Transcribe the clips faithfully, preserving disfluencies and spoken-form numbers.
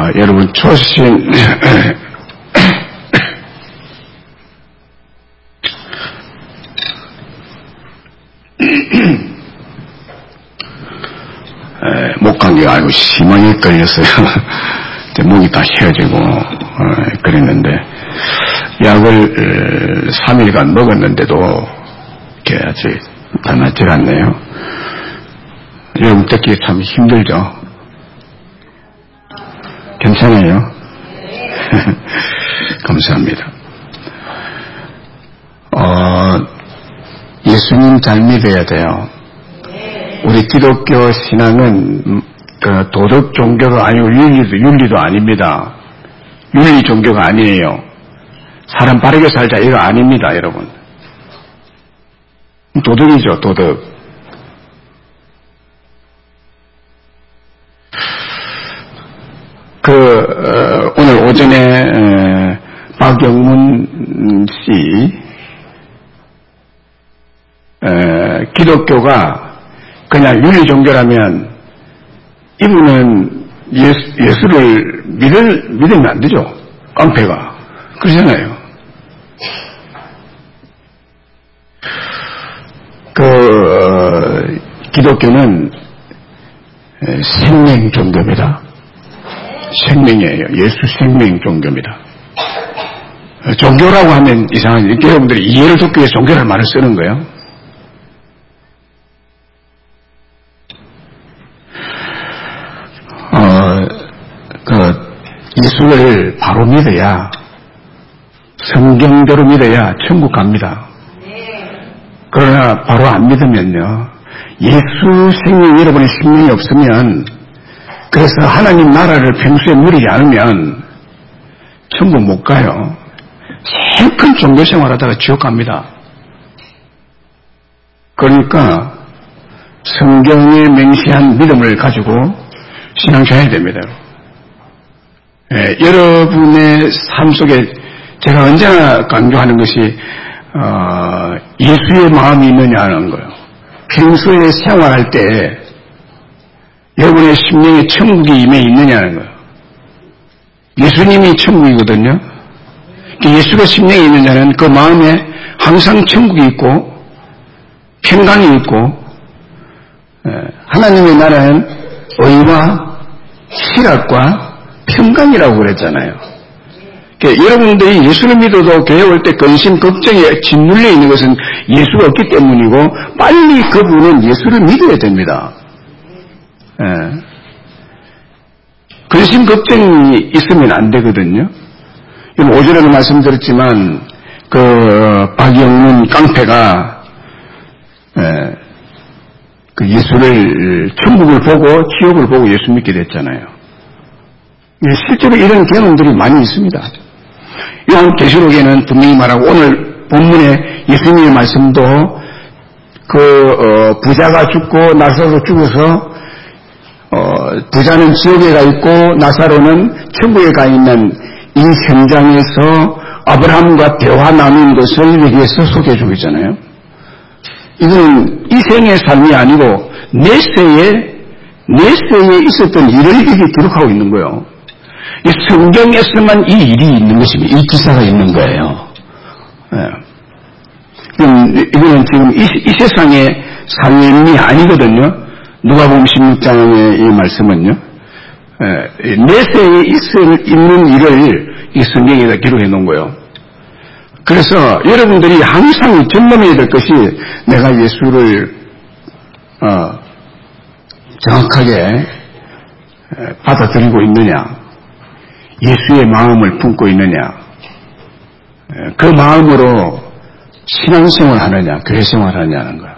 아, 여러분 초신 목감기가 아주 심하게 걸렸어요. 목이 다 휘어지고 어, 그랬는데 약을 삼 일간 먹었는데도 이렇게 아직 다 낫질 않네요. 여러분 듣기 참 힘들죠? 괜찮아요? 감사합니다. 어, 예수님 잘 믿어야 돼요. 우리 기독교 신앙은 그 도덕 종교가 아니고 윤리도, 윤리도 아닙니다. 윤리 종교가 아니에요. 사람 바르게 살자 이거 아닙니다, 여러분. 도덕이죠, 도덕. 그 어, 오늘 오전에 에, 박영문 씨 에, 기독교가 그냥 윤리 종교라면 이분은 예수, 예수를 믿을, 믿으면 안 되죠. 깡패가. 그러잖아요. 그, 어, 기독교는 생명 종교입니다. 생명이에요. 예수 생명 종교입니다. 종교라고 하면 이상하지. 여러분들이 이해를 돕기 위해서 종교라는 말을 쓰는 거예요. 어, 그, 예수를 바로 믿어야, 성경대로 믿어야 천국 갑니다. 그러나 바로 안 믿으면요, 예수 생명 여러분의 생명이 없으면, 그래서 하나님 나라를 평소에 누리지 않으면, 천국 못 가요. 제일 큰 종교 생활 하다가 지옥 갑니다. 그러니까, 성경에 맹세한 믿음을 가지고, 신앙생활 해야 됩니다. 예, 여러분의 삶 속에 제가 언제나 강조하는 것이 어, 예수의 마음이 있느냐는 거예요. 평소에 생활할 때 여러분의 심령에 천국이 임해 있느냐는 거예요. 예수님이 천국이거든요. 예수가 심령에 있느냐는 그 마음에 항상 천국이 있고 평강이 있고 예, 하나님의 나라는 의와 희락과 평강이라고 그랬잖아요. 그러니까 여러분들이 예수를 믿어도 교회 올 때 근심, 걱정에 짓눌려 있는 것은 예수가 없기 때문이고 빨리 그분은 예수를 믿어야 됩니다. 예. 근심, 걱정이 있으면 안 되거든요. 오전에도 말씀드렸지만 그 박영문 깡패가 예. 그 예수를, 천국을 보고 지옥을 보고 예수 믿게 됐잖아요. 실제로 이런 경험들이 많이 있습니다. 요한 계시록에는 분명히 말하고 오늘 본문에 예수님의 말씀도 그 어, 부자가 죽고 나사로 죽어서 어, 부자는 지옥에 가 있고 나사로는 천국에 가 있는 이 현장에서 아브라함과 대화 나눈 것을 여기에서 소개해 주고 있잖아요. 이건 이 생의 삶이 아니고 내세에 내세에 있었던 일을 이렇게 기록하고 있는 거예요. 이 성경에서만 이 일이 있는 것입니다. 이 기사가 있는 거예요. 예. 이거는 지금 이, 이 세상의 삶이 아니거든요. 누가복음 십육 장의 이 말씀은요. 예. 내세에 있을, 있는 일을 이 성경에다 기록해 놓은 거예요. 그래서 여러분들이 항상 점검해야 될 것이 내가 예수를 어, 정확하게 받아들이고 있느냐, 예수의 마음을 품고 있느냐, 그 마음으로 신앙생활 하느냐, 교회생활 하느냐는 거예요.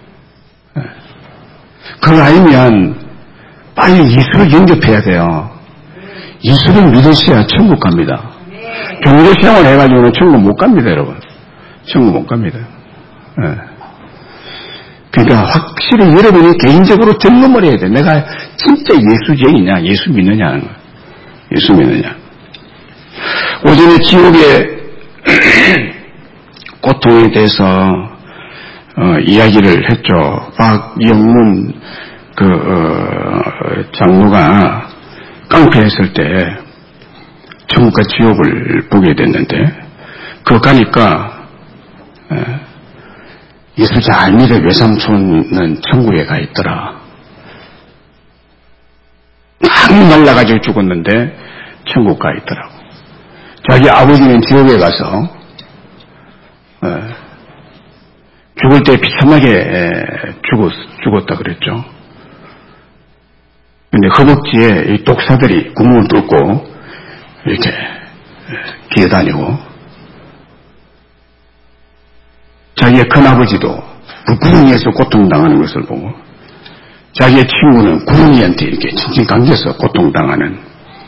그거 아니면 빨리 예수를 영접해야 돼요. 예수를 믿으셔야 천국 갑니다. 종교생활 해가지고는 천국 못 갑니다, 여러분. 천국 못 갑니다. 네. 그러니까 확실히 여러분이 개인적으로 점검을 해야 돼. 내가 진짜 예수쟁이냐, 예수 믿느냐는 거야. 예수 믿느냐. 오전에 지옥의 고통에 대해서 어, 이야기를 했죠. 박영문 그 어, 장로가 깡 깡패했을 때 천국과 지옥을 보게 됐는데 그거 가니까 예수 잘 믿은 외삼촌은 천국에 가 있더라. 막 말라가지고 죽었는데 천국 가 있더라고. 자기 아버지는 지옥에 가서 죽을 때 비참하게 죽었, 죽었다 그랬죠. 근데 허벅지에 이 독사들이 구멍을 뚫고 이렇게 기어다니고, 자기의 큰아버지도 불구덩이에서 고통당하는 것을 보고, 자기의 친구는 구덩이한테 이렇게 칭칭 감겨서 고통당하는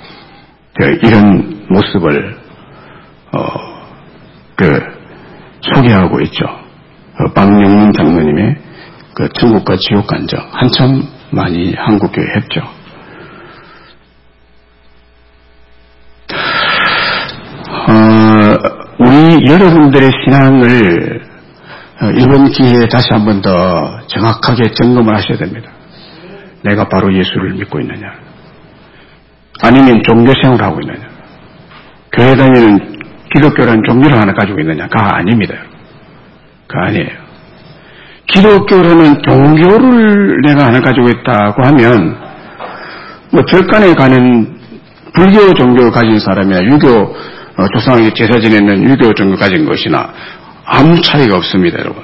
이런 모습을 어, 그 소개하고 있죠. 어, 박영문 장로님의 그 천국과 지옥 간증 한참 많이 한국교회 했죠. 어, 우리 여러분들의 신앙을 이번 기회에 다시 한 번 더 정확하게 점검을 하셔야 됩니다. 내가 바로 예수를 믿고 있느냐, 아니면 종교생활을 하고 있느냐, 교회 다니는 기독교라는 종교를 하나 가지고 있느냐가 아닙니다. 그거 아니에요. 기독교라는 종교를 내가 하나 가지고 있다고 하면 뭐 절간에 가는 불교 종교를 가진 사람이나 유교 어, 조상에게 제사 지내는 유교 종교 가진 것이나 아무 차이가 없습니다, 여러분.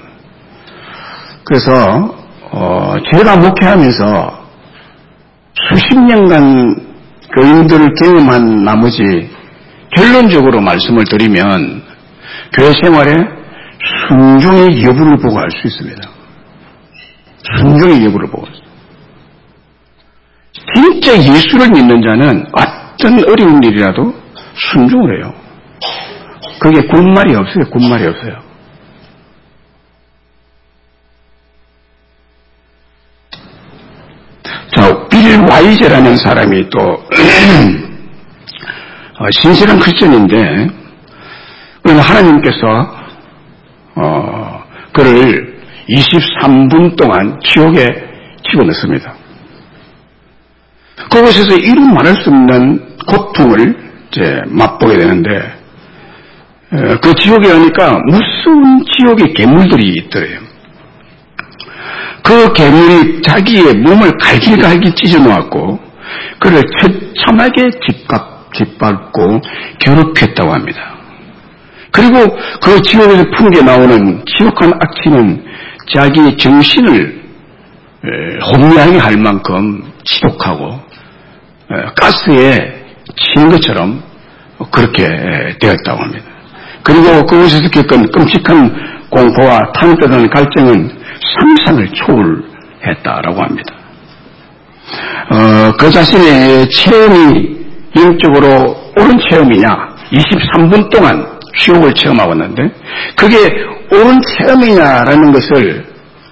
그래서 어, 제가 목회하면서 수십 년간 교인들을 경험한 나머지 결론적으로 말씀을 드리면 교회 생활에 순종의 여부를 보고 알 수 있습니다. 순종의 여부를 보고. 진짜 예수를 믿는 자는 어떤 어려운 일이라도 순종을 해요. 그게 군말이 없어요. 군말이 없어요. 자, 빌 와이즈라는 사람이 또 어, 신실한 크리스천인데 하나님께서 어, 그를 이십삼 분 동안 지옥에 집어넣습니다. 그곳에서 이루 말할 수 없는 고통을 이제 맛보게 되는데, 에, 그 지옥에 가니까 무서운 지옥의 괴물들이 있더래요. 그 괴물이 자기의 몸을 갈길갈길 찢어놓았고 그를 처참하게 짓밟, 짓밟고 괴롭혔다고 합니다. 그리고 그 지옥에서 풍겨 나오는 지옥한 악취는 자기의 정신을 혼미하게 할 만큼 지독하고 가스에 친 것처럼 그렇게 되었다고 합니다. 그리고 그곳에서 겪은 끔찍한 공포와 탄을 떠나는 갈증은 상상을 초월했다라고 합니다. 어, 그 자신의 체험이 영적으로 옳은 체험이냐, 이십삼 분 동안 지옥을 체험하았는데 그게 옳은 체험이냐라는 것을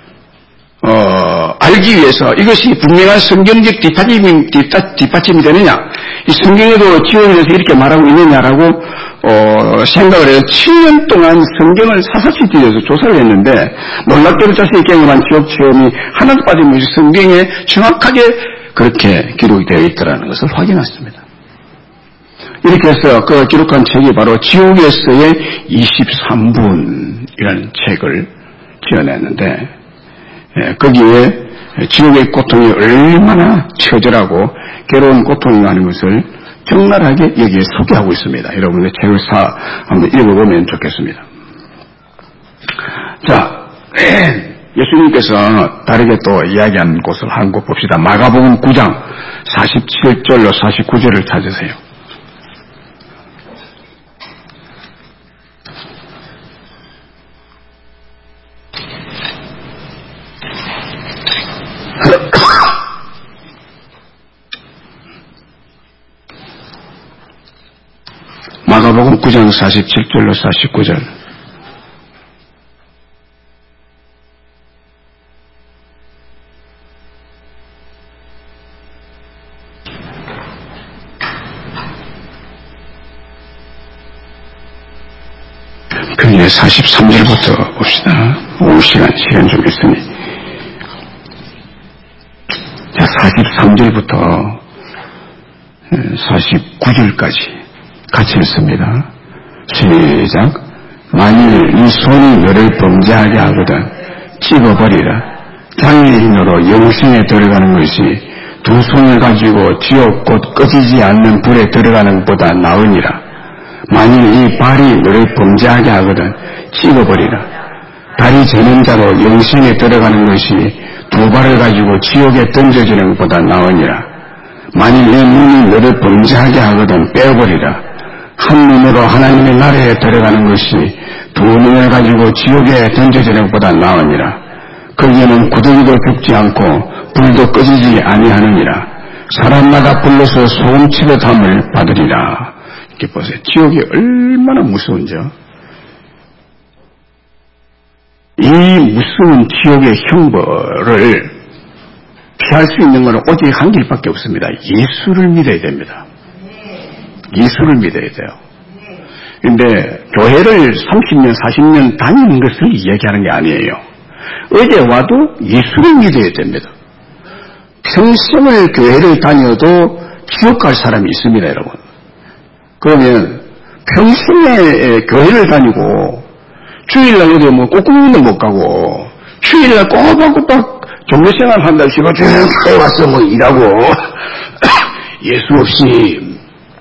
어, 알기 위해서 이것이 분명한 성경적 뒷받침이, 뒷받침이 되느냐, 이 성경에도 지옥에 대해서 이렇게 말하고 있느냐라고 어, 생각을 해서 칠 년 동안 성경을 사사시 뒤져서 조사를 했는데 놀랍게도 자신이 경험한 지옥 체험이 하나도 빠짐없이 성경에 정확하게 그렇게 기록이 되어 있더라는 것을 확인했습니다. 이렇게 해서 그 기록한 책이 바로 지옥에서의 이십삼 분이라는 책을 지어냈는데, 예, 거기에 지옥의 고통이 얼마나 처절하고 괴로운 고통이 하는 것을 적나라하게 여기에 소개하고 있습니다. 여러분들 책을 사 한번 읽어보면 좋겠습니다. 자, 예수님께서 다르게 또 이야기한 곳을 한 곳 봅시다. 마가복음 구 장 사십칠 절로 사십구 절을 찾으세요. 마가복음 구 장 사십칠 절로 사십구 절. 그게 사십삼 절부터 봅시다. 오후 시간, 시간 좀 있으니. 자, 사십삼 절부터 사십구 절까지 같이 읽습니다. 시작. 만일 이 손이 너를 범죄하게 하거든 찝어버리라. 장애인으로 영생에 들어가는 것이 두 손을 가지고 지옥 곧 꺼지지 않는 불에 들어가는 것보다 나으니라. 만일 이 발이 너를 범죄하게 하거든 찝어버리라. 다리 저는 자로 영생에 들어가는 것이 두 발을 가지고 지옥에 던져지는 것보다 나으니라. 만일 이 눈이 너를 범죄하게 하거든 빼어버리라. 한 눈으로 하나님의 나라에 들어가는 것이 두 눈을 가지고 지옥에 던져지는 것보다 나으니라. 거기에는 구덩이도 죽지 않고 불도 꺼지지 아니하느니라. 사람마다 불러서 소금치듯 함을 받으리라. 이렇게 보세요. 지옥이 얼마나 무서운지요. 이 무서운 지옥의 형벌을 피할 수 있는 것은 오직 한 길밖에 없습니다. 예수를 믿어야 됩니다. 예수를 믿어야 돼요. 그런데 교회를 삼십 년, 사십 년 다니는 것을 이야기하는 게 아니에요. 어제 와도 예수를 믿어야 됩니다. 평생을 교회를 다녀도 지옥 갈 사람이 있습니다, 여러분. 그러면 평생에 교회를 다니고 주일날 어디 뭐 꼬꾸미도 못 가고 주일날 꼬박꼬박 종교생활 한다고 싶어 교회 와서 뭐 일하고 예수 없이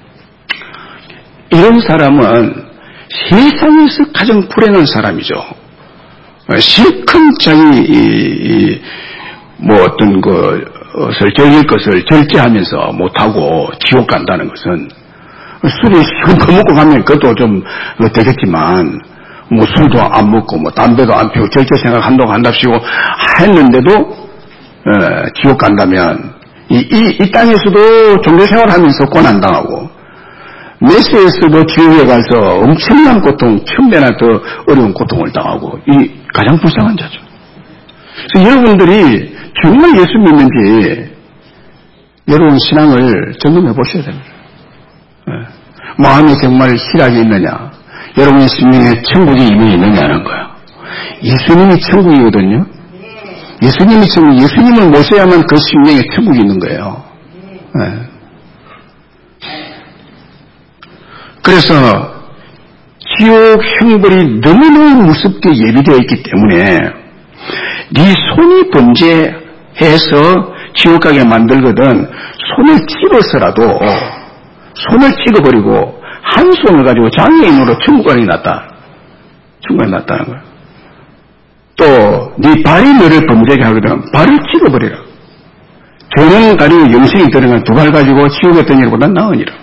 이런 사람은 세상에서 가장 불행한 사람이죠. 실컷 자기 뭐 어떤 것을 즐길 것을 절제하면서 못하고 지옥 간다는 것은 술이 실컷 먹고 가면 그것도 좀 되겠지만 뭐 술도 안 먹고 뭐 담배도 안 피우고 절제 생각 한다고 한답시고 했는데도 에, 지옥 간다면 이, 이, 이 땅에서도 종교생활 하면서 고난당하고 메시에서도 지옥에 가서 엄청난 고통, 천배나 더 어려운 고통을 당하고 이 가장 불쌍한 자죠. 그래서 여러분들이 정말 예수 믿는지 여러분 신앙을 점검해 보셔야 됩니다. 네. 마음이 정말 희락이 있느냐, 여러분의 심령에 천국이 이미 있느냐는 거예요. 예수님이 천국이거든요. 예수님이 천국, 예수님을 모셔야만 그 심령에 천국이 있는 거예요. 네. 그래서 지옥 형벌이 너무너무 무섭게 예비되어 있기 때문에 네 손이 범죄해서 지옥 가게 만들거든 손을 찝어서라도 손을 찍어버리고 한 손을 가지고 장애인으로 천국 가게 놨다. 천국에 놨다는 거야. 또 네 발이 너를 범죄하게 하거든 발을 찍어버리라. 저는 가지고 영생이 들어간 두 발 가지고 지옥에 던지는 것보다 나으니라.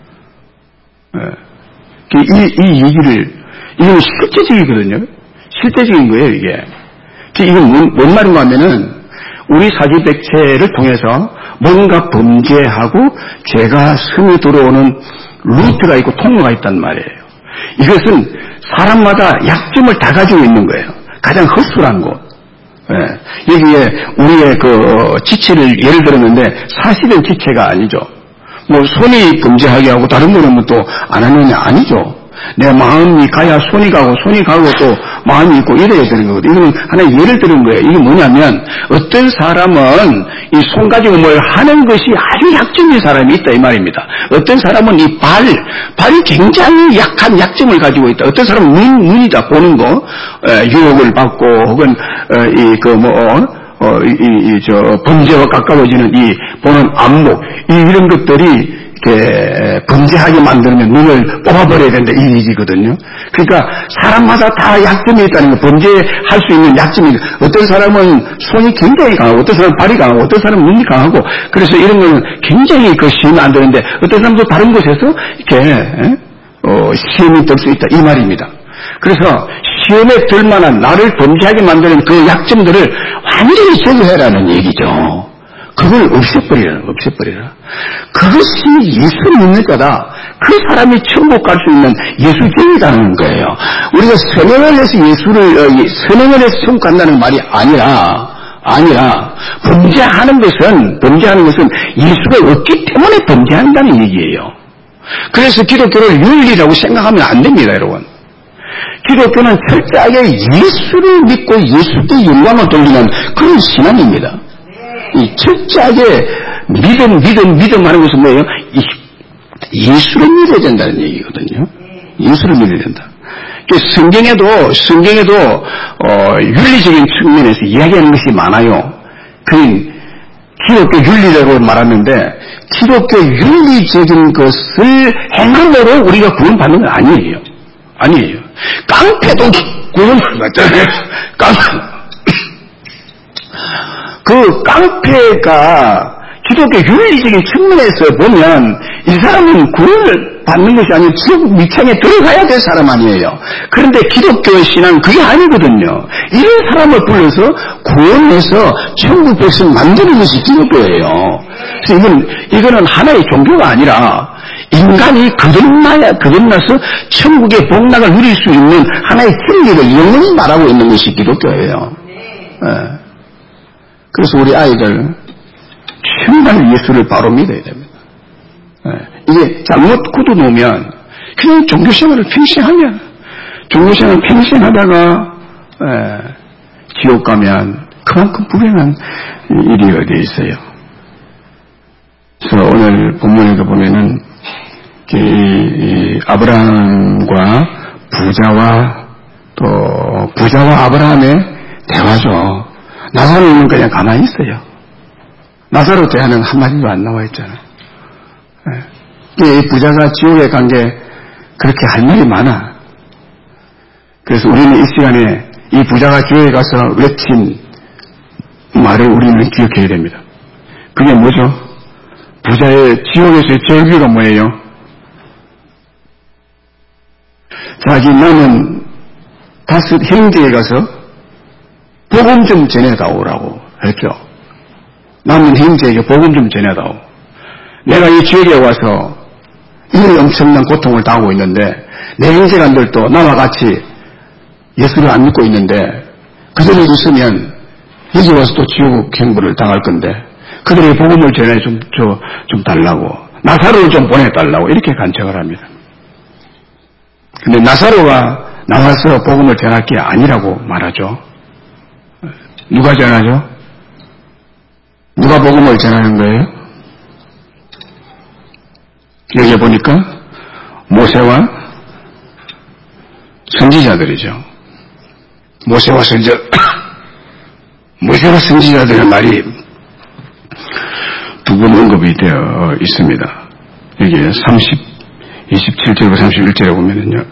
이, 이 얘기를, 이건 실제적이거든요. 실제적인 거예요, 이게. 이건 뭔, 뭔 말인가 하면은, 우리 사주백체를 통해서 뭔가 범죄하고 죄가 스며 들어오는 루트가 있고 통로가 있단 말이에요. 이것은 사람마다 약점을 다 가지고 있는 거예요. 가장 허술한 곳. 예. 여기에 우리의 그 지체를 예를 들었는데 사실은 지체가 아니죠. 뭐 손이 범죄하게 하고 다른 거는 또 안 하느냐 아니죠. 내 마음이 가야 손이 가고 손이 가고 또 마음이 있고 이래야 되는 거거든요. 이거는 하나의 예를 들은 거예요. 이게 뭐냐면 어떤 사람은 이 손 가지고 뭘 하는 것이 아주 약점인 사람이 있다 이 말입니다. 어떤 사람은 이 발, 발이 굉장히 약한 약점을 가지고 있다. 어떤 사람은 눈, 눈이다 보는 거 에, 유혹을 받고 혹은 이 그 뭐 어, 이, 이, 저, 범죄와 가까워지는 이, 보는 안목, 이, 이런 것들이, 이렇게, 범죄하게 만들면 눈을 뽑아버려야 된다, 이 얘기거든요. 그러니까, 사람마다 다 약점이 있다는 거, 범죄할 수 있는 약점이, 어떤 사람은 손이 굉장히 강하고, 어떤 사람은 발이 강하고, 어떤 사람은 눈이 강하고, 그래서 이런 거는 굉장히 그 시험이 안 되는데, 어떤 사람도 다른 곳에서, 이렇게, 에? 어, 시험이 될 수 있다, 이 말입니다. 그래서, 시험에 들 만한 나를 범죄하게 만드는 그 약점들을 완전히 제거해라는 얘기죠. 그걸 없애버리라, 없애버리라. 그것이 예수 믿는 자다. 그 사람이 천국 갈 수 있는 예수쟁이라는 거예요. 우리가 선행을 해서 예수를, 선행을 해서 천국 간다는 말이 아니라, 아니라, 범죄하는 것은, 범죄하는 것은 예수가 없기 때문에 범죄한다는 얘기예요. 그래서 기독교를 윤리라고 생각하면 안 됩니다, 여러분. 기독교는 철저하게 예수를 믿고 예수께 영광을 돌리는 그런 신앙입니다. 이 철저하게 믿음, 믿음, 믿음 하는 것은 뭐예요? 이 예수를 믿어야 된다는 얘기거든요. 예수를 믿어야 된다. 성경에도 성경에도 어, 윤리적인 측면에서 이야기하는 것이 많아요. 그 기독교 윤리라고 말하는데 기독교 윤리적인 것을 행함으로 우리가 구원받는 건 아니에요. 아니에요. 깡패도 구원받잖아요. 깡패. 그 깡패가 기독교 윤리적인 측면에서 보면 이 사람은 구원을 받는 것이 아니고 지옥 밑창에 들어가야 될 사람 아니에요. 그런데 기독교 신앙은 그게 아니거든요. 이런 사람을 불러서 구원해서 천국 백성 만드는 것이 기독교예요. 그래서 이건, 이거는 하나의 종교가 아니라 인간이 거듭나야, 거듭나서 천국의 복락을 누릴 수 있는 하나의 진리를 영원히 말하고 있는 것이 기독교예요. 네. 그래서 우리 아이들 정말 예수를 바로 믿어야 됩니다. 네. 이게 잘못 굳어놓으면 그냥 종교생활을 평생 하면 종교생활을 평생 하다가 네. 지옥 가면 그만큼 불행한 일이 어디에 있어요. 그래서 오늘 본문에도 보면은 이, 이 아브라함과 부자와 또 부자와 아브라함의 대화죠. 나사로는 그냥 가만히 있어요. 나사로 대화는 한마디도 안 나와 있잖아요. 이 부자가 지옥에 간 게 그렇게 할 말이 많아. 그래서 우리는 이 시간에 이 부자가 지옥에 가서 외친 말을 우리는 기억해야 됩니다. 그게 뭐죠? 부자의 지옥에서의 절규가 뭐예요? 자기 남은 다섯 형제에 가서 복음 좀 전해다오라고 했죠. 남은 형제에게 복음 좀 전해다오. 내가 이 지역에 와서 이런 엄청난 고통을 당하고 있는데 내 형제간들도 나와 같이 예수를 안 믿고 있는데 그들을 있으면 여기 와서 또 지옥 행부를 당할 건데 그들에게 복음을 전해 좀, 좀, 좀 달라고 나사로를 좀 보내달라고 이렇게 간청을 합니다. 근데 나사로가 나와서 복음을 전할 게 아니라고 말하죠. 누가 전하죠? 누가 복음을 전하는 거예요? 여기 보니까 모세와 선지자들이죠. 모세와 선지자, 모세와 선지자들의 말이 두 번 언급이 되어 있습니다. 여기 삼십, 이십칠 절부터 삼십일 절에 보면은요.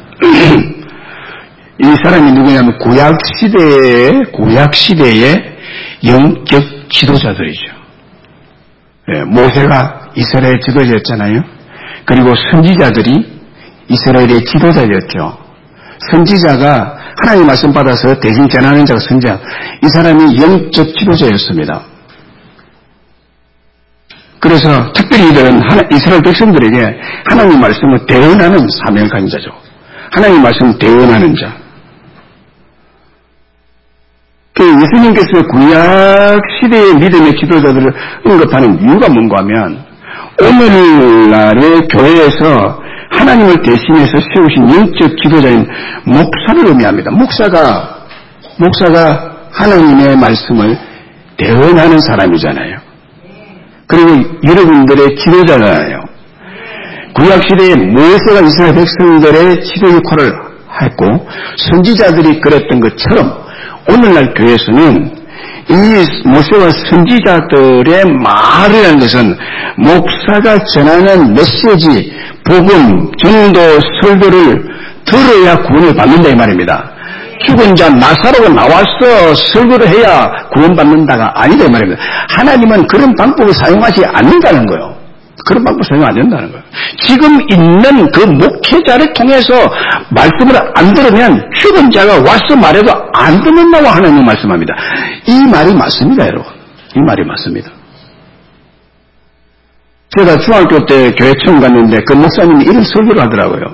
이 사람이 누구냐면 구약시대의, 구약시대의 영적 지도자들이죠. 예, 모세가 이스라엘 지도자였잖아요. 그리고 선지자들이 이스라엘의 지도자였죠. 선지자가 하나님의 말씀 받아서 대신 전하는 자가 선지자. 이 사람이 영적 지도자였습니다. 그래서 특별히 이들은 이스라엘 백성들에게 하나님의 말씀을 대언하는 사명을 가진 자죠. 하나님의 말씀을 대언하는 자. 예수님께서 구약 시대의 믿음의 지도자들을 언급하는 이유가 뭔가 하면 오늘날의 교회에서 하나님을 대신해서 세우신 영적 지도자인 목사를 의미합니다. 목사가 목사가 하나님의 말씀을 대언하는 사람이잖아요. 그리고 여러분들의 지도자잖아요. 구약시대에 모세가 이스라엘 백성들의 지도 역할을 했고 선지자들이 그랬던 것처럼 오늘날 교회에서는 이 모세와 선지자들의 말을 하는 것은 목사가 전하는 메시지, 복음, 전도, 설교를 들어야 구원을 받는다 이 말입니다. 죽은 자 나사로가 나와서 설교를 해야 구원받는다가 아니다 이 말입니다. 하나님은 그런 방법을 사용하지 않는다는 거예요. 그런 방법 사용 안 된다는 거예요. 지금 있는 그 목회자를 통해서 말씀을 안 들으면 죽은 자가 와서 말해도 안 듣는다고 하나님 말씀합니다. 이 말이 맞습니다, 여러분. 이 말이 맞습니다. 제가 중학교 때 교회 처음 갔는데 그 목사님이 이런 설교를 하더라고요.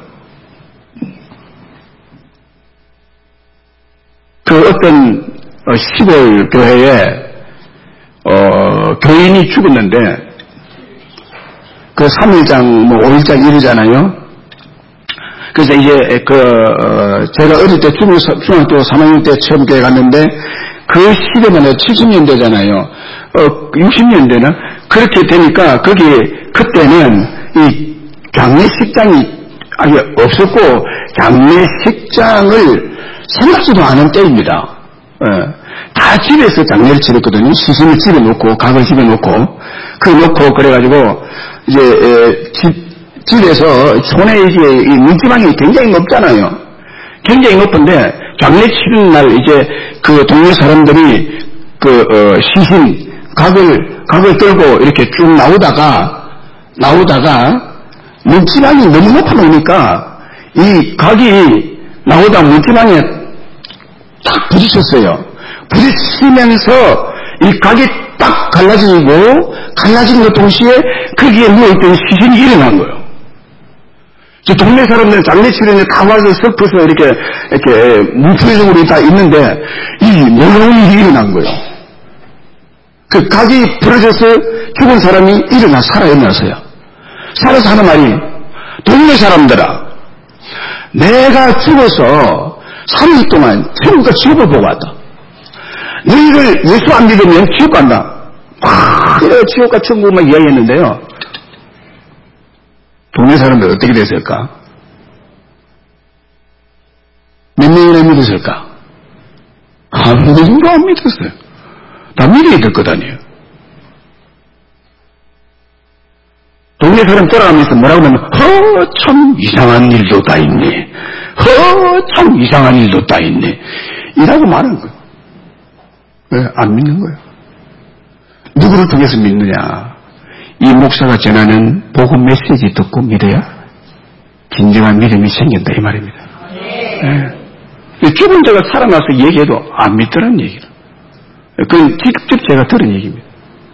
그 어떤 시골 교회에 어, 교인이 죽었는데 그 삼 일장, 뭐 오 일장 이러잖아요. 그래서 이제 그 어, 제가 어릴 때 중학교 삼 학년 때 처음 교회 갔는데 그 시대면 칠십 년대잖아요. 어, 육십 년대나 그렇게 되니까 거기 그때는 이 장례식장이 아니 없었고 장례식장을 생각지도 않은 때입니다. 예. 다 집에서 장례를 치렀거든요. 시신을 집에 놓고 각을 집에 놓고 그 놓고 그래가지고 이제 에, 집 집에서 손에 이제 문지방이 굉장히 높잖아요. 굉장히 높은데 장례 치는 날 이제 그 동네 사람들이 그 어, 시신 각을 각을 들고 이렇게 쭉 나오다가 나오다가 문지방이 너무 높아 놓으니까 이 각이 나오다 문지방에 딱 부딪혔어요. 부딪히면서 이 각이 딱 갈라지고 갈라진 것 동시에 거기에 누워있던 시신이 일어난 거예요. 저 동네 사람들은 장례 치료에 다 와서 섞어서 이렇게 이렇게 무표정으로 다 있는데 이 놀라운 일이 일어난 거예요. 그 각이 부러져서 죽은 사람이 일어나 살아 일어났어요. 살아서 하는 말이 동네 사람들아 내가 죽어서 삼 일 동안 천국과 지옥을 보고 왔다. 너희들 예수 안 믿으면 지옥 간다. 막 이래 지옥과 천국만 이야기했는데요. 동네 사람들 어떻게 됐을까? 몇 명이나 믿었을까? 아무도 안 믿었어요. 다 믿어야 될 것 아니에요. 동네 사람 돌아가면서 뭐라고 하면 허 참 이상한 일도 다 있네. 허 참 이상한 일도 다 있네. 이라고 말하는 거예요. 왜? 안 믿는 거예요. 누구를 통해서 믿느냐? 이 목사가 전하는 복음 메시지 듣고 믿어야 진정한 믿음이 생긴다 이 말입니다. 네. 죽은 자가 살아나서 얘기해도 안 믿더라는 얘기를. 그건 직접 제가 들은 얘기입니다.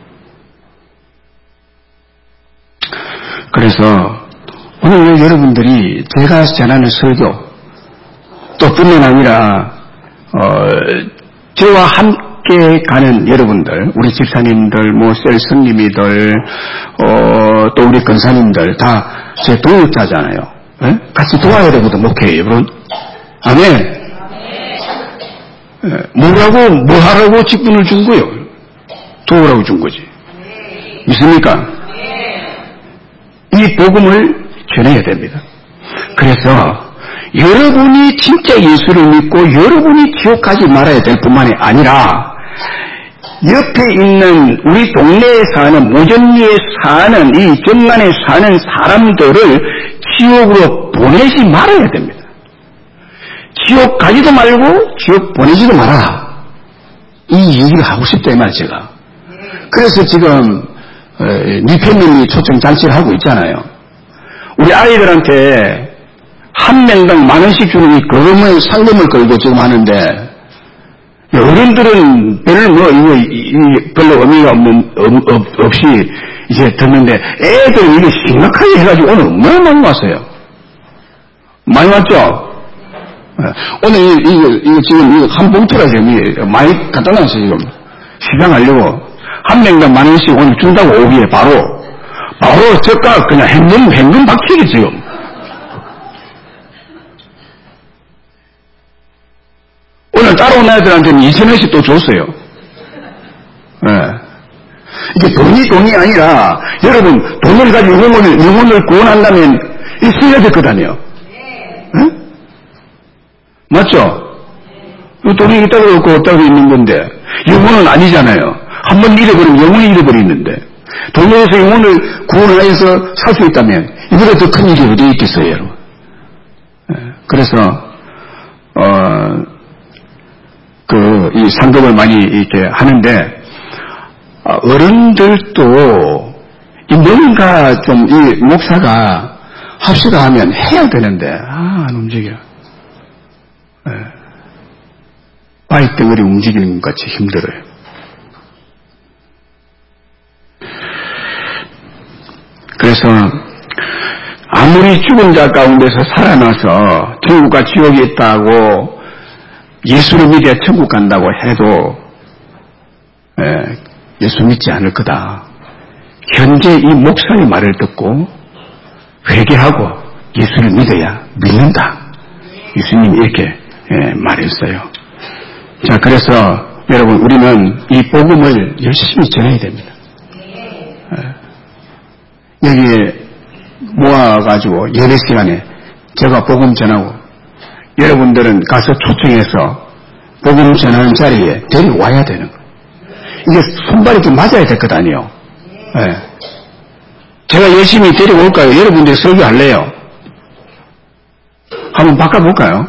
그래서 오늘 여러분들이 제가 전하는 설교 또 뿐만 아니라 어, 저와 함께 가는 여러분들, 우리 집사님들, 뭐 셀스님이들, 어, 또 우리 권사님들 다 제 동역자잖아요. 네? 같이 도와야 되거든 목회에 여러분. 아멘. 네. 뭐라고 뭐 하라고 직분을 준 거예요? 도우라고 준 거지. 믿습니까? 이 복음을 전해야 됩니다. 그래서 여러분이 진짜 예수를 믿고 여러분이 지옥 가지 말아야 될 뿐만이 아니라 옆에 있는 우리 동네에 사는 모전리에 사는 이 정란에 사는 사람들을 지옥으로 보내지 말아야 됩니다. 지옥 가지도 말고 지옥 보내지도 마라. 이 얘기를 하고 싶다 이 말 제가. 그래서 지금 리페님이 초청 잔치를 하고 있잖아요. 우리 아이들한테 한 명당 만 원씩 주는 이 거금을 상금을 걸고 지금 하는데 어른들은 별로 뭐 이거 이, 별로 의미가 없는 없, 없, 없이 이제 듣는데 애들은 이거 심각하게 해가지고 오늘 얼마나 많이 왔어요. 많이 왔죠? 오늘 이, 이거, 이거 지금 이거 한 봉투라 지금 많이 갖다 놨어요 지금 시장하려고. 한 명당 만 원씩 오늘 준다고 오후에 바로 바로 저가 그냥 현금 현금 박치기 지금. 오늘 따라온 애들한테는 이천 원씩 또 줬어요. 네. 이게 돈이 돈이 아니라 여러분 돈을 가지고 영혼을 영혼을 구원한다면 있어야 될 것 아니에요. 네? 맞죠? 돈이 있다고 없고 없다고 있는 건데 영혼은 아니잖아요. 한번 잃어버리면 영혼이 잃어버리는데 돈으로서 영혼을 구원하여서 살 수 있다면 이보다 더 큰 일이 어디 있겠어요, 여러분. 그래서 어, 그 이 상급을 많이 이렇게 하는데 어른들도 이 뭔가 좀 이 목사가 합시다 하면 해야 되는데 아, 안 움직여. 예. 바위덩어리 움직이는 것 같이 힘들어요. 그래서 아무리 죽은 자 가운데서 살아나서 천국과 지옥이 있다고 예수를 믿어야 천국 간다고 해도 예수 믿지 않을 거다. 현재 이 목사의 말을 듣고 회개하고 예수를 믿어야 믿는다. 예수님이 이렇게 말했어요. 자, 그래서 여러분 우리는 이 복음을 열심히 전해야 됩니다. 여기에 모아가지고 예배 시간에 제가 복음 전하고 여러분들은 가서 초청해서 복음 전하는 자리에 데려와야 되는 거예요. 이게 손발이 좀 맞아야 될 것 아니에요. 네. 제가 열심히 데려올까요? 여러분들이 설교할래요? 한번 바꿔볼까요?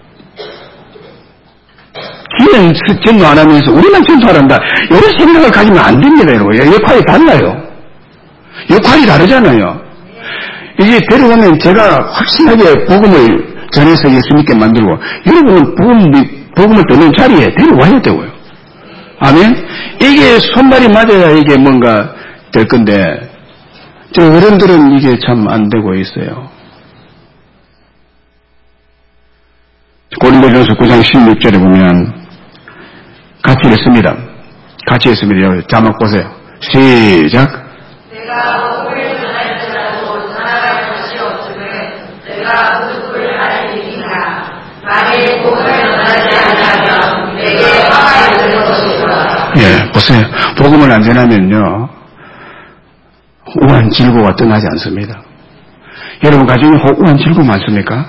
지는 전도 안 하면서 우리만 전도하란다. 이런 생각을 가지면 안 됩니다, 여러분. 역할이 달라요. 역할이 다르잖아요. 이제 데려오면 제가 확실하게 복음을 전해서 예수 믿게 만들고 여러분은 복음, 복음을 듣는 자리에 데려와야 되고요. 아멘? 이게 손발이 맞아야 이게 뭔가 될 건데 저 어른들은 이게 참 안 되고 있어요. 고린도전서 구 장 십육 절에 보면 같이 읽습니다. 같이 읽습니다. 자막 보세요. 시작. 내가 복음을 전할지라도 전할 것이 없음을 내가 무엇을 알리리라. 만일 복음을 전하지 않으면 내게 화가 있을 것이라. 예, 보세요. 복음을 안 전하면요 우한 질고가 떠나지 않습니다. 여러분 가정에 우한 질고 많습니까?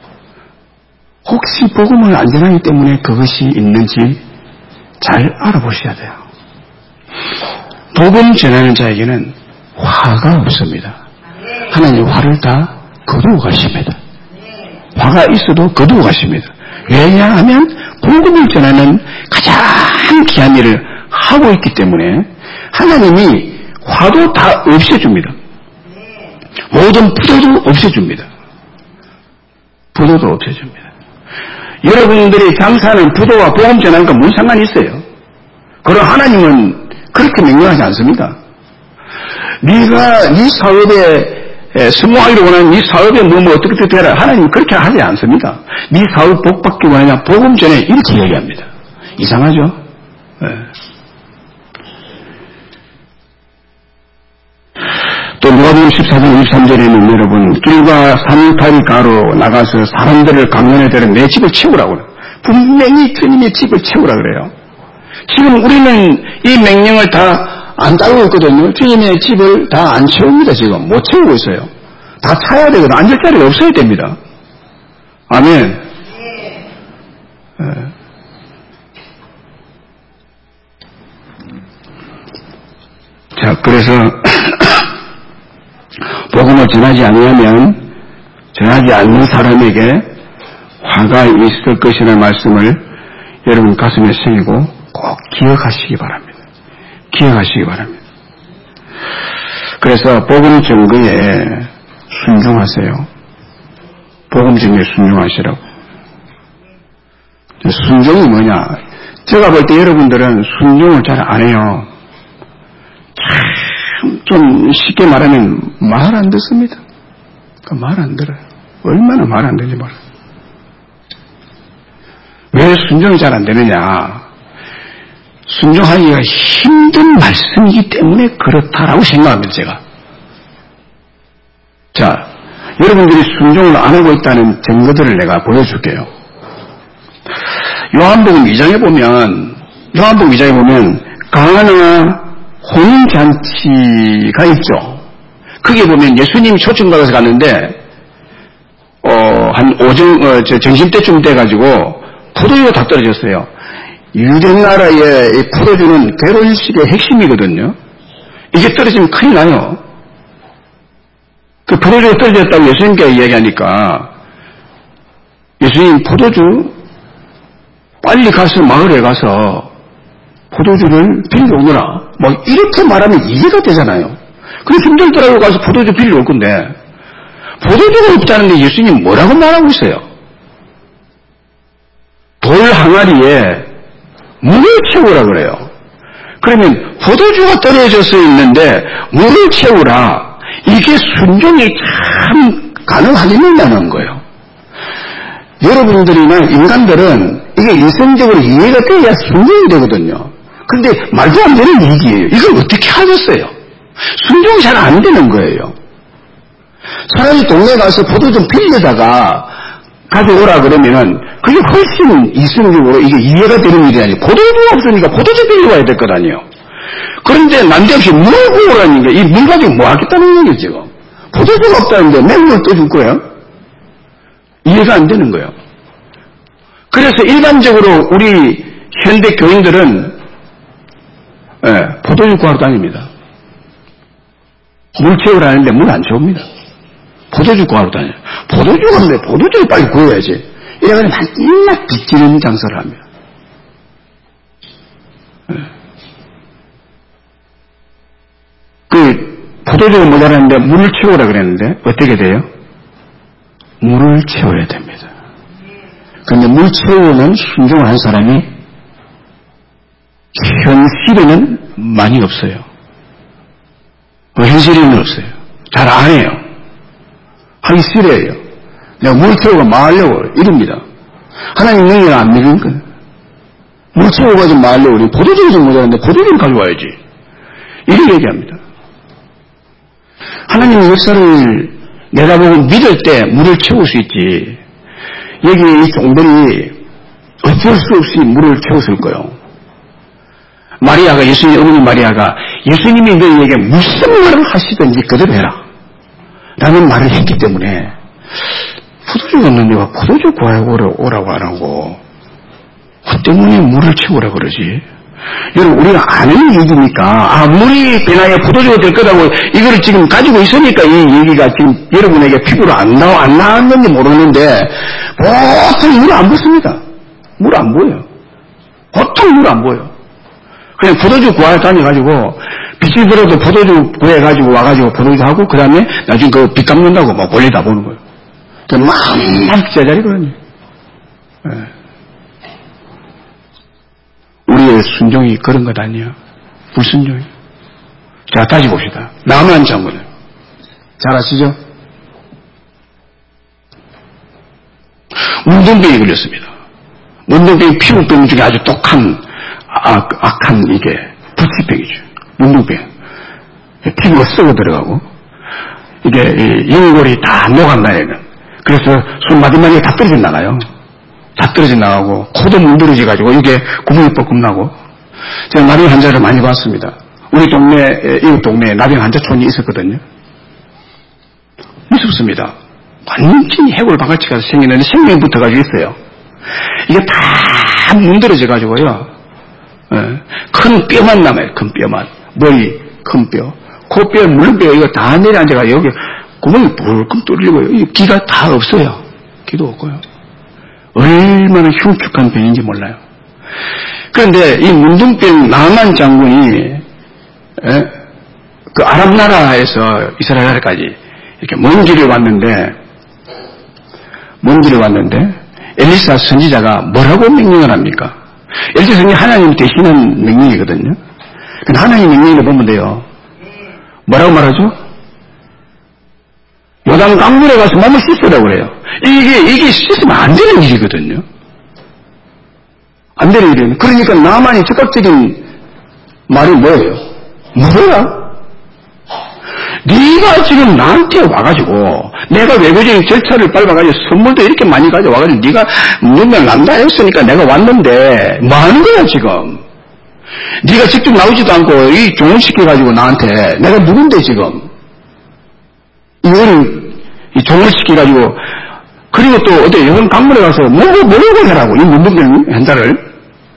혹시 복음을 안 전하기 때문에 그것이 있는지 잘 알아보셔야 돼요. 복음 전하는 자에게는 화가 없습니다. 하나님 화를 다 거두어 가십니다. 화가 있어도 거두어 가십니다. 왜냐하면 복음을 전하는 가장 귀한 일을 하고 있기 때문에 하나님이 화도 다 없애줍니다. 모든 부도도 없애줍니다. 부도도 없애줍니다. 여러분들이 장사하는 부도와 복음 전하니까 뭔 상관이 있어요? 그럼 하나님은 그렇게 명령하지 않습니다. 네가 네 사업에 성공하기를 원하는 네 사업에 뭐 뭐 어떻게 어떻게 해라. 하나님은 그렇게 하지 않습니다. 네 사업 복 받기 원하냐 복음 전에 이렇게 얘기합니다. 이상하죠? 네. 또 누가복음 십사 장 이십삼 절에는 여러분 길과 산타리 가로 나가서 사람들을 강론에 데려 내 집을 채우라고 그래요. 분명히 주님의 집을 채우라 그래요. 지금 우리는 이 명령을 다 안 따르고 있거든요. 주님의 집을 다 안 채웁니다. 지금 못 채우고 있어요. 다 차야 되거든요. 앉을 자리가 없어야 됩니다. 아멘. 네. 자, 그래서 복음을 전하지 않으면 전하지 않는 사람에게 화가 있을 것이라는 말씀을 여러분 가슴에 새기고 꼭 기억하시기 바랍니다. 기억하시기 바랍니다. 그래서 복음 증거에 순종하세요. 복음 증거에 순종하시라고. 순종이 뭐냐? 제가 볼 때 여러분들은 순종을 잘 안 해요. 참 좀 쉽게 말하면 말 안 듣습니다. 말 안 들어요. 얼마나 말 안 되는지 몰라요. 왜 순종이 잘 안 되느냐? 순종하기가 힘든 말씀이기 때문에 그렇다라고 생각합니다, 제가. 자, 여러분들이 순종을 안 하고 있다는 증거들을 내가 보여줄게요. 요한복음 이 장에 보면, 요한복음 이 장에 보면, 가나 혼인잔치가 있죠. 거기에 보면 예수님이 초청받아서 갔는데, 어, 한 오정, 어, 점심때쯤 돼가지고, 포도주가 다 떨어졌어요. 유대 나라의 포도주는 결혼식의 핵심이거든요. 이게 떨어지면 큰일 나요. 그 포도주가 떨어졌다고 예수님께 이야기하니까 예수님 포도주 빨리 가서 마을에 가서 포도주를 빌려 오느라 막 이렇게 말하면 이해가 되잖아요. 근데 힘들더라고 가서 포도주 빌려 올 건데 포도주가 없다는데 예수님 뭐라고 말하고 있어요? 돌 항아리에 물을 채우라 그래요. 그러면 포도주가 떨어져서 있는데 물을 채우라. 이게 순종이 참 가능하겠느냐는 거예요. 여러분들이나 인간들은 이게 이성적으로 이해가 돼야 순종이 되거든요. 그런데 말도 안 되는 얘기예요. 이걸 어떻게 하겠어요? 순종이 잘 안 되는 거예요. 사람이 동네 가서 포도 좀 빌려다가 가져오라 그러면은 그게 훨씬 이성적으로 이게 이해가 되는 일이 아니에요. 포도주가 없으니까 포도주 빌려와야 될 것 아니에요. 그런데 난데없이 물 부으라는 게 이 물 가지고 뭐 하겠다는 얘기죠 지금. 포도주가 없다는데 맹물 떠줄 거예요? 이해가 안 되는 거예요. 그래서 일반적으로 우리 현대 교인들은 예, 포도주 구하러 다닙니다. 물 채우라는데 물 안 채웁니다. 포도주 구하러 다녀요. 포도주가 없네. 포도주를 빨리 구해야지. 이래가지고 맨날 빚지는 장사를 합니다. 예. 그 포도주가 모자라는데 물을 채우라 그랬는데 어떻게 돼요? 물을 채워야 됩니다. 그런데 물 채우는 순종을 한 사람이 현실에는 많이 없어요. 그 현실에는 없어요. 잘 안 해요. 하기 싫어해요. 내가 물 채우고 말려고 이럽니다. 하나님 능력을 안 믿는 거예요. 물 채워가지고 말려고 우리 포도주가 좀 모자란데 포도주를 가져와야지. 이렇게 얘기합니다. 하나님의 역사를 내다보고 믿을 때 물을 채울 수 있지. 여기 이 종들이 어쩔 수 없이 물을 채웠을 거예요. 마리아가, 예수님 어머니 마리아가 예수님이 너희에게 무슨 말을 하시든지 그대로 해라 라는 말을 했기 때문에 포도주가 없는데 와 포도주 구하고 오라고 안 하고 그 때문에 물을 채우라 그러지. 여러분 우리가 아는 얘기니까 아 물이 배나야 포도주가 될 거라고 이걸 지금 가지고 있으니까 이 얘기가 지금 여러분에게 피부로 안 나와 안 나왔는지 모르는데 보통 물 안 붓습니다. 물 안 보여요. 보통 물 안 보여요. 그냥 포도주 구하러 다녀가지고 빚이 들어도 포도주 구해가지고 와가지고 포도주 하고 그 다음에 나중에 그 빚 갚는다고 막 멀리다 보는 거예요. 막막 제자리거든요. 네. 우리의 순종이 그런 것 아니야. 불순종이. 자, 다시 봅시다. 나만 장군은. 잘 아시죠? 문둥병이 걸렸습니다. 문둥병이 피부병 중에 아주 독한, 악, 악한 이게 부치병이죠. 문둥병. 피부가 썩어 들어가고, 이게 연골이 다 녹았나, 얘는. 그래서 손 마디마디가 다 떨어져 나가요. 다 떨어져 나가고 코도 문드러져 가지고 이게 구멍이 뻐끔 나고. 제가 나병 환자를 많이 봤습니다. 우리 동네 이웃 동네에 나병 환자촌이 있었거든요. 무섭습니다. 완전히 해골 바가지 가서 생기는데 생명이 붙어가지고 있어요. 이게 다 문드러져 가지고요. 예. 큰 뼈만 남아요. 큰 뼈만. 머리 큰 뼈, 코뼈, 물뼈 이거 다 내려앉아가 여기 구멍이 불끔 뚫리고요. 기가 다 없어요. 기도 없고요. 얼마나 흉측한 병인지 몰라요. 그런데 이 문둥병 나만 장군이 에? 그 아랍 나라에서 이스라엘 나라까지 이렇게 먼 길을 왔는데 먼 길을 왔는데 엘리사 선지자가 뭐라고 명령을 합니까? 엘리사 선지 하나님 대신한 명령이거든요. 근데 하나님 명령을 보면 돼요. 뭐라고 말하죠? 요단 강물에 가서 몸을 씻으라고 그래요. 이게, 이게 씻으면 안 되는 일이거든요. 안 되는 일이에요. 그러니까 나만이 즉각적인 말이 뭐예요? 뭐야? 네가 지금 나한테 와가지고 내가 외교적인 절차를 밟아가지고 선물도 이렇게 많이 가져와가지고 네가 누명 난다 했으니까 내가 왔는데 뭐 하는 거야 지금? 네가 직접 나오지도 않고 이 종을 시켜가지고 나한테 내가 누군데 지금? 이거를 이 종을 시켜가지고 그리고 또 어디 여성 강물에 가서 뭐고 뭐라고 해라고 이 문둥병 환자를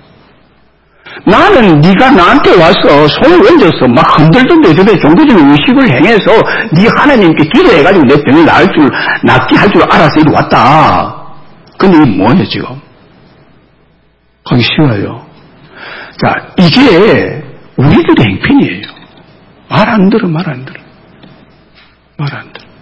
나는 네가 나한테 와서 손을 얹어서 막 흔들던데 저게 종교적인 의식을 행해서 네 하나님께 기도해가지고 내 병을 나을 줄 낫게 할 줄 알아서 이리 왔다. 근데 이게 뭐냐 지금? 하기 쉬워요. 자 이게 우리들의 행편이에요. 말 안 들어 말 안 들어 말 안 들어.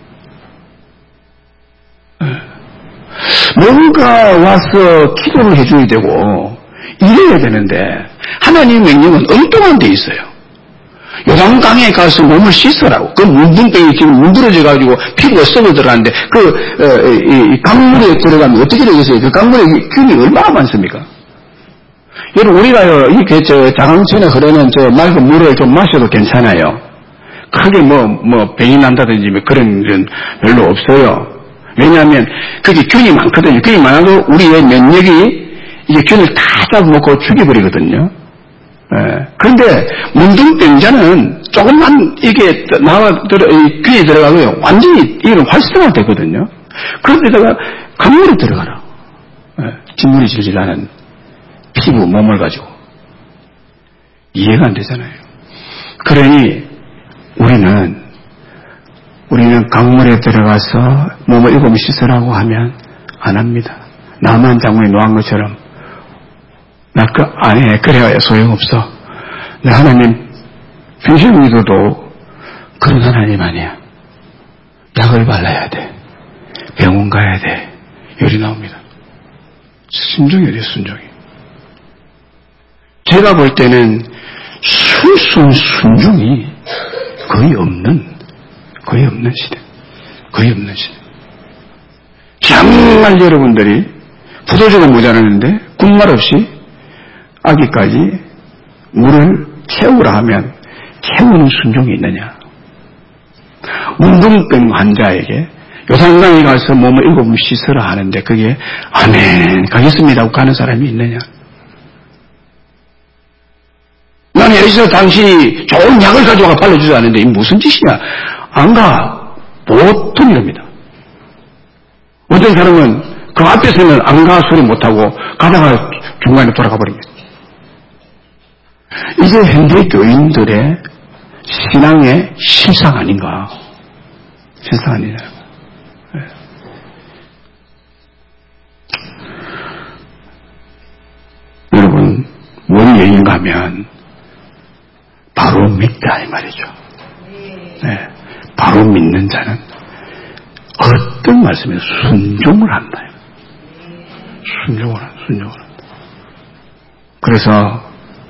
뭔가 와서 기도를 해줘야 되고 이래야 되는데 하나님 명령은 엉뚱한 데 있어요. 요단강에 가서 몸을 씻으라고. 그 문둥병이 지금 문드러져가지고 피부가 썩어 들어가는데 그 어, 이, 이 강물에 들어가면 어떻게 되겠어요? 그 강물에 균이 얼마나 많습니까? 여러분 우리가요 이게 저 자강천에 흐르는 저 맑은 물을 좀 마셔도 괜찮아요. 크게 뭐 뭐 병이 난다든지 그런 일은 별로 없어요. 왜냐하면 그게 균이 많거든요. 균이 많아도 우리의 면역이 이제 균을 다 잡아먹고 죽여버리거든요. 예. 그런데 문둥병자는 조금만 이게 나와 들어, 귀에 들어가고요. 완전히 이건 활성화되거든요. 그런데다가 강물에 들어가라. 예. 진물이 질질 나는 피부, 몸을 가지고. 이해가 안 되잖아요. 그러니 우리는, 우리는 강물에 들어가서 몸을 일곱 번 씻으라고 하면 안 합니다. 나만 장군이 노한 것처럼 나 그 안에 그래야 소용없어. 내 하나님 평생 믿어도 그런 하나님 아니야. 약을 발라야 돼. 병원 가야 돼. 열이 나옵니다. 순종이야 돼. 순종이. 제가 볼 때는 순수한 순종이 거의 없는 거의 없는 시대. 거의 없는 시대. 정말 여러분들이 부도저가 모자라는데 군말 없이 아기까지 물을 채우라 하면 채우는 순종이 있느냐. 문둥병 환자에게 요단강에 가서 몸을 일곱 번 씻으라 하는데 그게 아멘 가겠습니다 하고 가는 사람이 있느냐. 나는 여기서 당신이 좋은 약을 가져와 발라주지 않는데 이 무슨 짓이냐. 안 가. 보통 이럽니다. 어떤 사람은 그 앞에서는 안 가 소리 못하고 가다가 중간에 돌아가 버립니다. 이게 현대 교인들의 신앙의 실상 아닌가. 실상 아니냐. 네. 여러분, 원 여행 가면 바로 믿다 이 말이죠. 네. 바로 믿는 자는 어떤 말씀에 순종을 한다. 순종을 한다. 순종을 한다. 그래서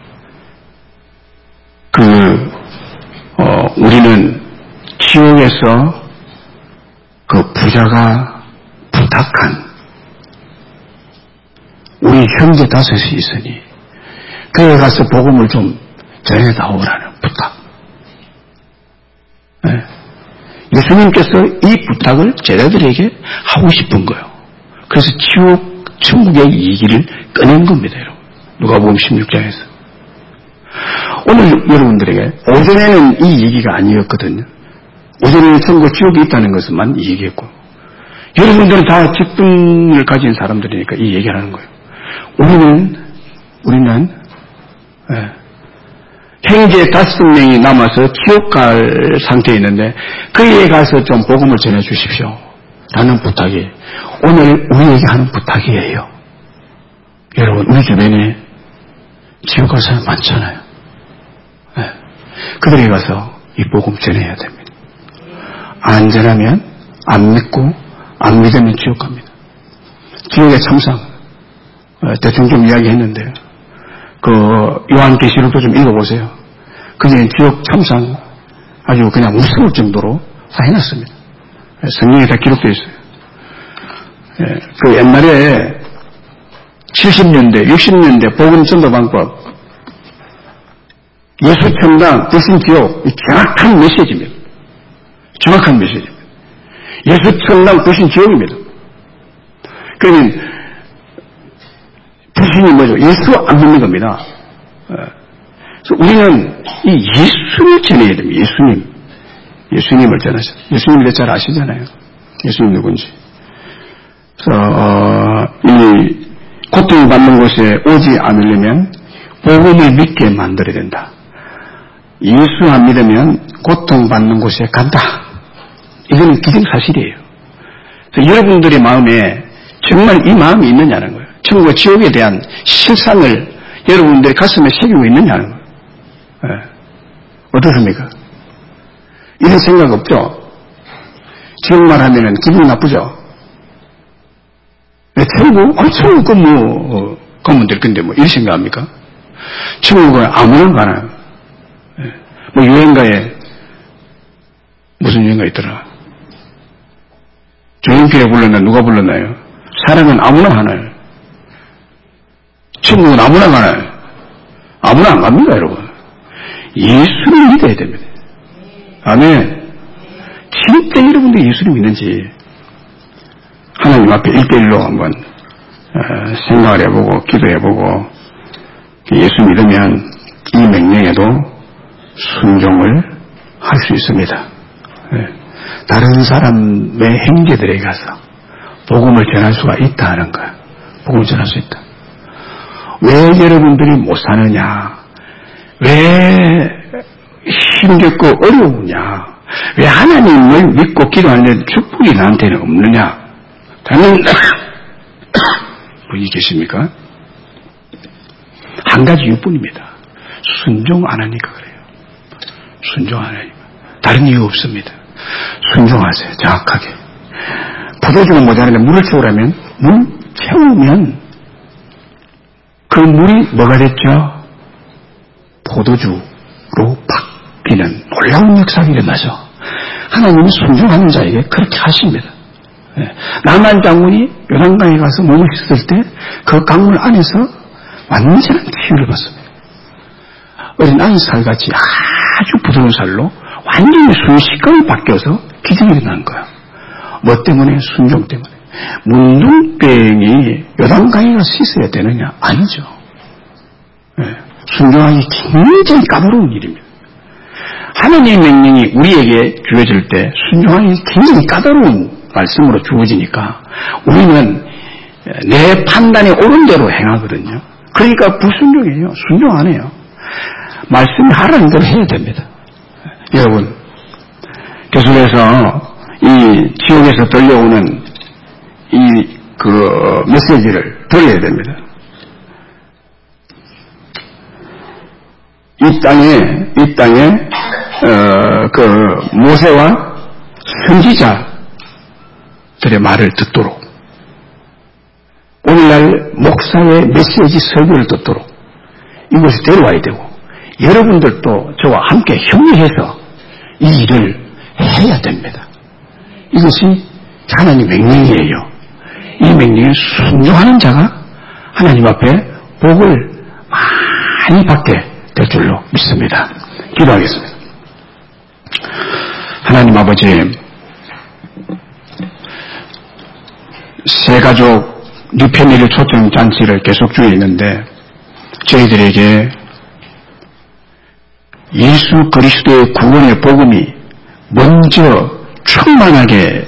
그 어, 우리는 지옥에서 그 부자가 부탁한 우리 형제 다섯이 있으니 그에 가서 복음을 좀 전해다오라는 부탁. 네. 예수님께서 이 부탁을 제자들에게 하고 싶은 거예요. 그래서 지옥, 천국의 얘기를 꺼낸 겁니다, 여러분. 누가복음 십육 장에서. 오늘 여러분들에게 오전에는 이 얘기가 아니었거든요. 오전에는 천국, 지옥이 있다는 것만 얘기했고 여러분들은 다 직분을 가진 사람들이니까 이 얘기를 하는 거예요. 우리는 우리는 예, 형제 다섯 명이 남아서 지옥 갈 상태에 있는데 그에 가서 좀 복음을 전해 주십시오 라는 부탁이 오늘 우리에게 하는 부탁이에요. 여러분 우리 주변에 지옥 갈 사람 많잖아요. 네. 그들에게 가서 이 복음 전해야 됩니다. 안전하면 안 믿고 안 믿으면 지옥 갑니다. 지옥의 참상 대충 좀 이야기했는데요. 그 요한계시록도 좀 읽어보세요. 그냥 지옥 참상 아주 그냥 무서울 정도로 다 해놨습니다. 성경에 다 기록되어 있어요. 그 옛날에 칠십 년대, 육십 년대 복음 전도 방법 예수 천당, 불신 지옥 정확한 메시지입니다. 정확한 메시지입니다. 예수 천당, 불신 지옥입니다. 그러면 불신이 뭐죠? 예수 안 믿는 겁니다. 그래서 우리는 이 예수를 전해야 됩니다. 예수님. 예수님을 전하셔. 예수님에 대해 잘 아시잖아요. 예수님 누군지. 그래서 어, 이 고통을 받는 곳에 오지 않으려면 복음을 믿게 만들어야 된다. 예수 안 믿으면 고통받는 곳에 간다. 이거는 기정사실이에요. 그래서 여러분들의 마음에 정말 이 마음이 있느냐는 거예요. 천국과 지옥에 대한 실상을 여러분들의 가슴에 새기고 있느냐는 거예요. 네. 어떻습니까? 이런 생각 없죠? 지옥만 하면은 기분이 나쁘죠? 네, 천국? 아, 천국, 그 뭐, 어, 가면 될 건데, 뭐, 이런 생각합니까? 천국은 아무나 가나요? 네. 뭐, 여행가에, 무슨 여행가 있더라? 조용필에 불렀나, 누가 불렀나요? 사랑은 아무나 하나요? 천국은 아무나 가나요? 아무나 안 갑니다, 여러분. 예수를 믿어야 됩니다. 아멘. 진짜 여러분들이 예수를 믿는지 하나님 앞에 일대일로 한번 생각을 해보고 기도해보고 예수 믿으면 이 명령에도 순종을 할 수 있습니다. 다른 사람의 형제들에게 가서 복음을 전할 수가 있다 하는 거야. 복음을 전할 수 있다. 왜 여러분들이 못 사느냐? 왜 힘겹고 어려우냐? 왜 하나님을 믿고 기도하는 축복이 나한테는 없느냐? 다른 분이 계십니까? 한 가지 이유뿐입니다. 순종 안 하니까 그래요. 순종 안 하니까. 다른 이유 없습니다. 순종하세요. 정확하게. 포도주가 모자라는데 물을 채우라면 물 채우면 그 물이 뭐가 됐죠? 포도주로 바뀌는 놀라운 역사가 일어나죠. 하나님은 순종하는 자에게 그렇게 하십니다. 나만 장군이 요단강에 가서 몸을 씻을 때 그 강물 안에서 완전한 치유를 받습니다. 어린 아이 살같이 아주 부드러운 살로 완전히 순식간에 바뀌어서 기적이 일어난 거야. 뭐 때문에? 순종 때문에. 문둥병이 요단강에 가서 씻어야 되느냐? 아니죠. 네. 순종하기 굉장히 까다로운 일입니다. 하나님의 명령이 우리에게 주어질 때 순종하기 굉장히 까다로운 말씀으로 주어지니까 우리는 내 판단이 옳은 대로 행하거든요. 그러니까 불순종이에요. 순종 안 해요. 말씀이 하라는 대로 해야 됩니다. 여러분, 계속해서 이 지옥에서 들려오는 이 그 메시지를 들어야 됩니다. 이 땅에 이 땅에 어, 그 모세와 선지자들의 말을 듣도록, 오늘날 목사의 메시지 설교를 듣도록 이곳에 데려와야 되고, 여러분들도 저와 함께 협력해서 이 일을 해야 됩니다. 이것이 하나님 명령이에요. 이 명령에 순종하는 자가 하나님 앞에 복을 많이 받게 될 줄로 믿습니다. 기도하겠습니다. 하나님 아버지, 새가족 뉴패밀리 초청 잔치를 계속 주에 있는데 저희들에게 예수 그리스도의 구원의 복음이 먼저 충만하게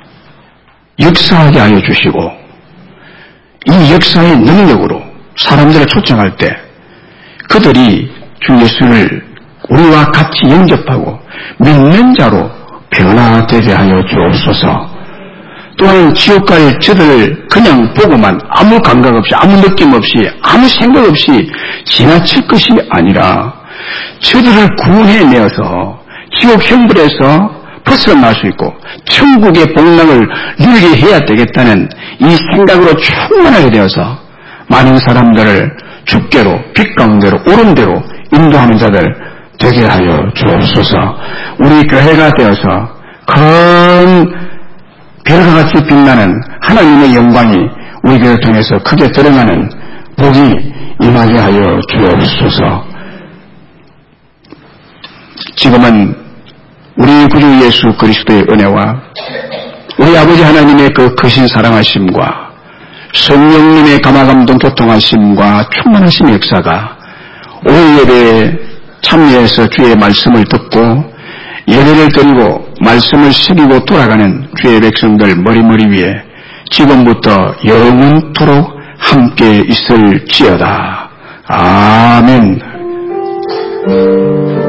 역사하게 하여 주시고, 이 역사의 능력으로 사람들을 초청할 때 그들이 주 예수를 우리와 같이 영접하고 믿는 자로 변화되게 하여 주옵소서. 또한 지옥 갈 저들을 그냥 보고만 아무 감각 없이, 아무 느낌 없이, 아무 생각 없이 지나칠 것이 아니라 저들을 구원해내어서 지옥 형벌에서 벗어날 수 있고 천국의 복락을 누리게 해야 되겠다는 이 생각으로 충만하게 되어서 많은 사람들을 주께로, 빛 가운데로, 옳은 대로 인도하는 자들 되게 하여 주옵소서. 우리 교회가 되어서 큰 별과 같이 빛나는 하나님의 영광이 우리 교회를 통해서 크게 드러나는 복이 임하게 하여 주옵소서. 지금은 우리 구주 예수 그리스도의 은혜와 우리 아버지 하나님의 그 크신 사랑하심과 성령님의 감화감동 교통하심과 충만하심의 역사가 오늘 예배에 참여해서 주의 말씀을 듣고 예배를 드리고 말씀을 새기고 돌아가는 주의 백성들 머리머리 위에 지금부터 영원토록 함께 있을지어다. 아멘.